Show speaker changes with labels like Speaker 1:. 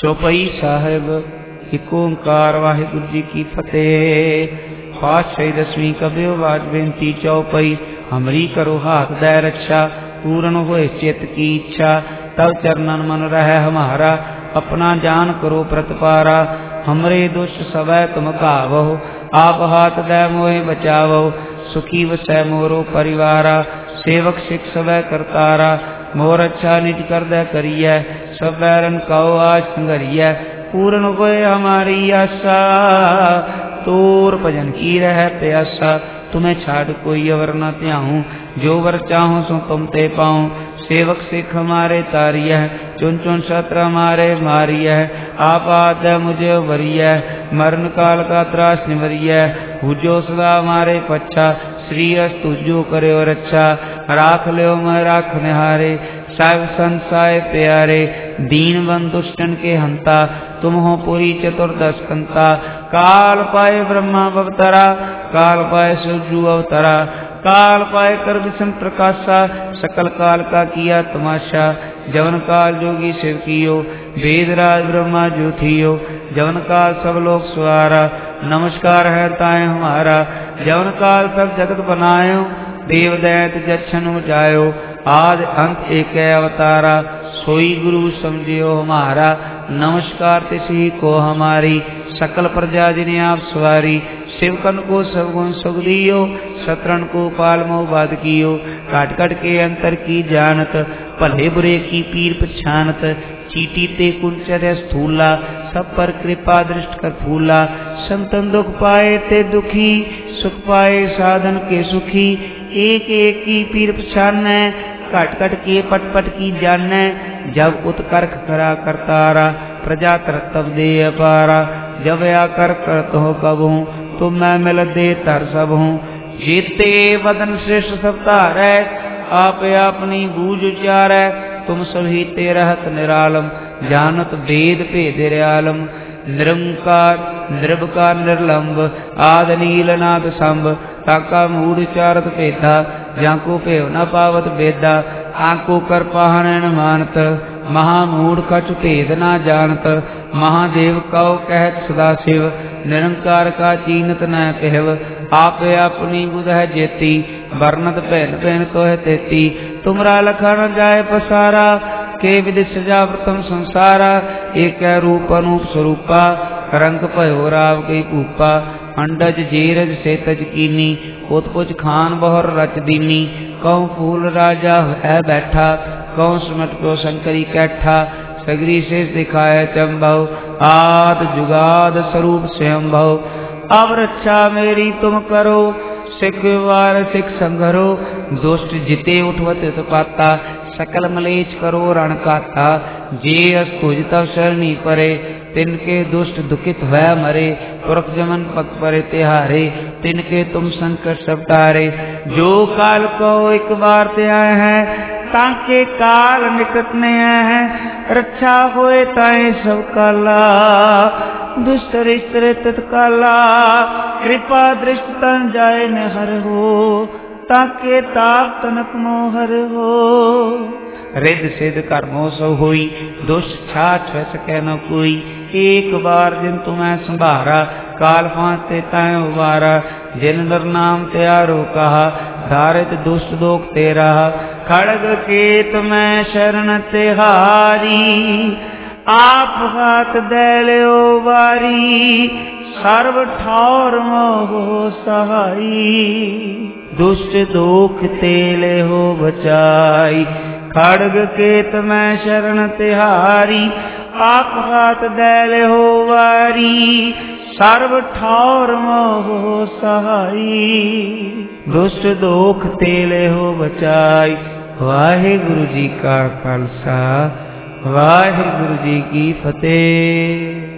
Speaker 1: चौपाई साहिब। एक ओंकार वाहिगुरू जी की फतेह। पातशाही दसवीं कबियो बाज बेनती चौपाई। हमरी करो हाथ दै रक्षा, पूर्ण होए चित की इच्छा। तब चरणन मन रहे हमारा, अपना जान करो प्रतिपारा। हमरे दुष्ट सवै तुम कावो, आप हाथ दै मोहे बचावो। सुखी वसै मोरो परिवारा, सेवक सिख सवै करतारा। मोर अच्छा निज कर दै करियै, सब बैरन कहो आज संघरियै। पूर्ण होए हमारी आशा, तोर भजन की रह प्यासा। तुम्हें छाड़ कोई अवर न त्याऊं, जो वर चाहूं सो तुम ते पाऊं। सेवक सिख हमारे तारिय, चुन चुन शस्त्र हमारे मारिय। आप आद मुझे उभरिय, मरण काल का त्रास निवरिय। हुजो सदा हमारे पच्छा, श्री अस तुझो करे रक्षा। राख लो मैं राख निहारे, साहिब संसाय प्यारे। दीन बंधु दुष्टन के हंता, तुम हो पुरी चतुर्दश कंता। काल पाए ब्रह्मा अवतरा, काल पाए शिवजू अवतरा। काल पाए कर विष्णु प्रकाशा, सकल काल का किया तमाशा। जवन काल जोगी शिव कियो, वेदराज ब्रह्मा जो थियो। जवन काल सब लोग सवारा, नमस्कार है ताए हमारा। जवन काल सब जगत बनायो, देव दैत जच्छन जायो। आद अंत एक अवतारा, सोई गुरु समझियो हमारा। नमस्कार तिसी को हमारी, सकल प्रजा जिन्हें आप सवारी। शिवकन को सब गुण सुख दियो, शत्रुन को पाल मोह बाध कियो। काट काट के अंतर की जानत, भले बुरे की पीर पछानत। चीटी ते कुंचर स्थूला, सब पर कृपा दृष्ट कर फूला। संतन दुख पाए ते दुखी, सुख पाए साधन के सुखी। एक एक की पीर पछानै, कट कट के पट पट की जानै। जब उत्कर्ष करा करतारा, प्रजा तरतब दे अपारा। जब आकर करत हो कब हूँ, तुम मैं मिल दे तर सब हूँ। जेते वदन श्रेष्ठ सब तारै, आप अपनी बूझ उचारै। तुम सभी ते रहत निरालम, जानत वेद भेद आलम। निरंकार निर्विकार निर्लंब, आद नील नाद संभ। ताका मूढ़ चारत भेदा, जाको भेव न पावत बेदा। आको कर पाहन न मानत, महामूढ़ कछु भेद न जानत। महादेव कहो कहत सदा शिव, निरंकार का चीनत न कहव। आप अपनी बुध है जेती, वर्णत पहन पहन को है तेती। तुमरा लखा न जाय पसारा, के विधि सजा प्रथम संसारा। एक रूप अनूप स्वरूपा, रंग भयो राव गई भूपा। अंडज जेरज से तज कीनी, उत्पुज खान बहुर रच दीनी। कहूँ फूल राजा है बैठा, कहूँ सुमट को शंकरी कैठा। सगरी से दिखाए चंभव, आद जुगाद स्वरूप स्वयंभव। अब रक्षा मेरी तुम करो, सिख वार सिख संघरो। दुष्ट जिते उठवत पाता, सकल मलेच करो रण काता। जे अस्तुज तव शरणी परे, तिनके दुष्ट दुखित भय मरे। पुरख जमन पग परे तिहारे, तिनके तुम संकट सब टारे। जो काल को एक बार ते आए हैं, ताके काल निकट ने आए हैं। रक्षा होए ताए सब काला, दुष्ट रिष्ट तत्काला। कृपा दृष्ट तन जाए न हर हो, ताके ताप तनक मोहर हो। रिद सिद्ध कर्मो सो होई, दुष्ट छाछ सकै न कोई। एक बार जिन तुम्हें संभारा, काल फांते तय उबारा। जिन नर नाम त्यारो कहा, धारित दुष्ट दोख तेरा। खड़ग केत में शरण तिहारी, आप हाथ दे लो बारी। सर्व ठौर मोह सहाई, दुष्ट दोख तेले हो बचाई। खड़ग केत में शरण तिहारी, आप हाथ दे हो वारी। सर्व ठौर मोह सहाई, दुष्ट दोख तेले हो बचाई। वाहिगुरु जी का खालसा, वाहिगुरु जी की फतेह।